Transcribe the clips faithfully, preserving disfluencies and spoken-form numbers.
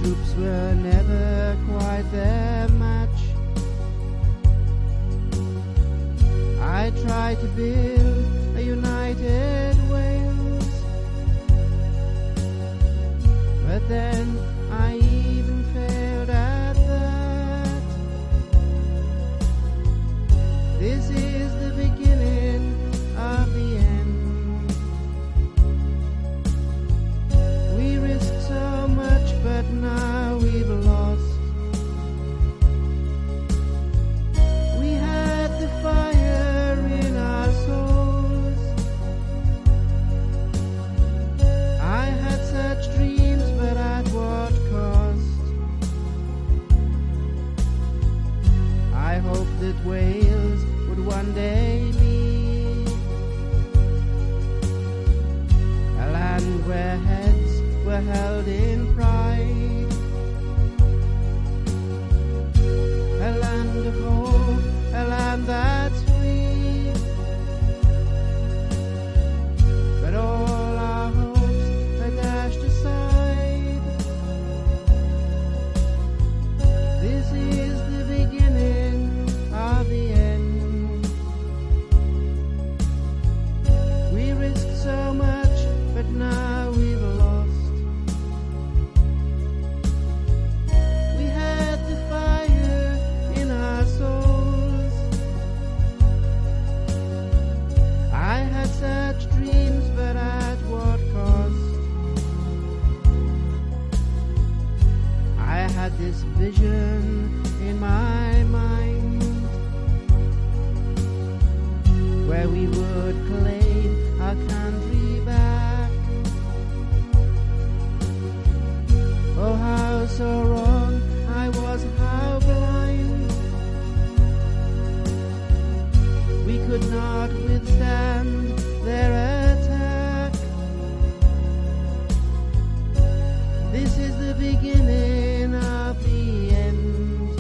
troops were never quite their match. I tried to build a united Wales, but then I even failed at that. This is the beginning of the end. We risked so much, but now we've lost. We had the fire in our souls. I had such dreams, but at what cost? I hoped that Wales would one day be a land where heads were held in pride, a land of hope, a land that's free. But all our hopes are dashed aside. This is the beginning of the end. We risked so much, but now we've lost. We had the fire in our souls. I had such dreams, but at what cost? I had this vision in my mind where we would claim our country back. Oh, how so wrong I was, how blind. We could not withstand their attack. This is the beginning of the end.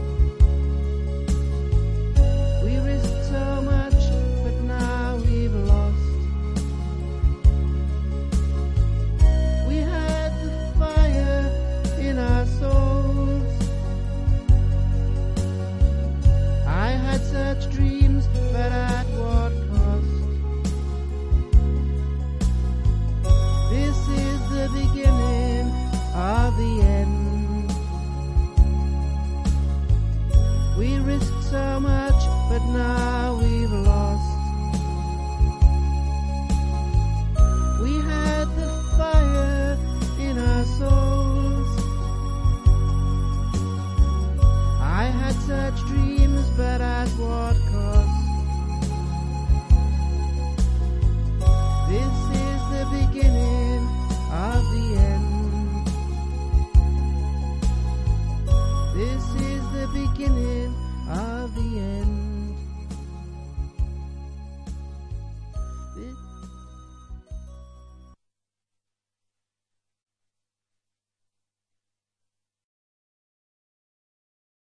We risked so much, but now we've lost. We had the fire in our souls. I had such dreams, but at what cost? This is the beginning of the end. We risked so much, but now